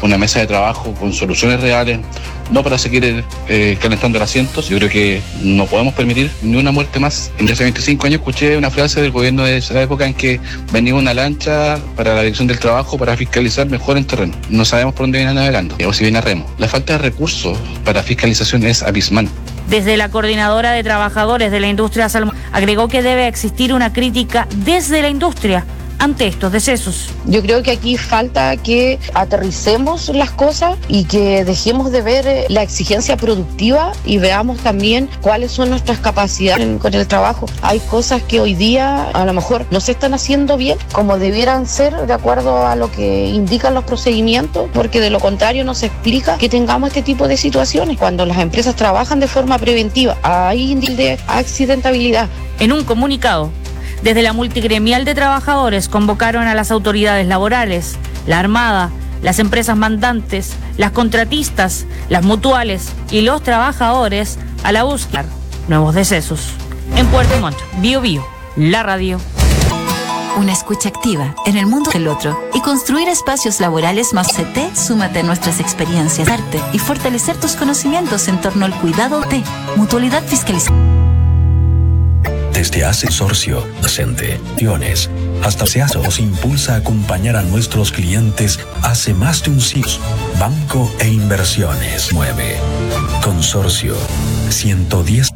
una mesa de trabajo con soluciones reales, no para seguir calentando los asientos. Yo creo que no podemos permitir ni una muerte más. Hace 25 años escuché una frase del gobierno de esa época en que venía una lancha para la dirección del trabajo para fiscalizar mejor en terreno. No sabemos por dónde viene navegando, o si viene a remo. La falta de recursos para fiscalización es abismal. Desde la Coordinadora de Trabajadores de la Industria Salmón, agregó que debe existir una crítica desde la industria ante estos decesos. Yo creo que aquí falta que aterricemos las cosas y que dejemos de ver la exigencia productiva y veamos también cuáles son nuestras capacidades con el trabajo. Hay cosas que hoy día a lo mejor no se están haciendo bien como debieran ser de acuerdo a lo que indican los procedimientos, porque de lo contrario no se explica que tengamos este tipo de situaciones. Cuando las empresas trabajan de forma preventiva, hay índice de accidentabilidad. En un comunicado, desde la multigremial de trabajadores convocaron a las autoridades laborales, la Armada, las empresas mandantes, las contratistas, las mutuales y los trabajadores a la búsqueda de nuevos decesos. En Puerto Montt, Bio Bio, la radio. Una escucha activa en el mundo del otro y construir espacios laborales más CT. Súmate a nuestras experiencias, arte y fortalecer tus conocimientos en torno al cuidado de Mutualidad Fiscalizada. Desde hace consorcio, docente, hasta SEASO nos impulsa a acompañar a nuestros clientes hace más de un siglo. Banco e Inversiones 9. Consorcio 110.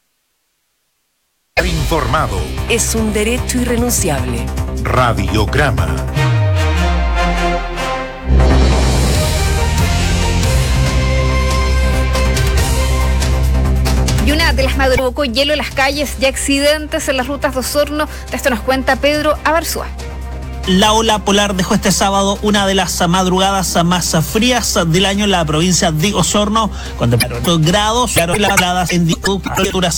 Informado. Es un derecho irrenunciable. Radiograma. Y una de las madrugadas provocó hielo en las calles y accidentes en las rutas de Osorno. De esto nos cuenta Pedro Abarzúa. La ola polar dejó este sábado una de las madrugadas más frías del año en la provincia de Osorno, cuando 4 grados en temperaturas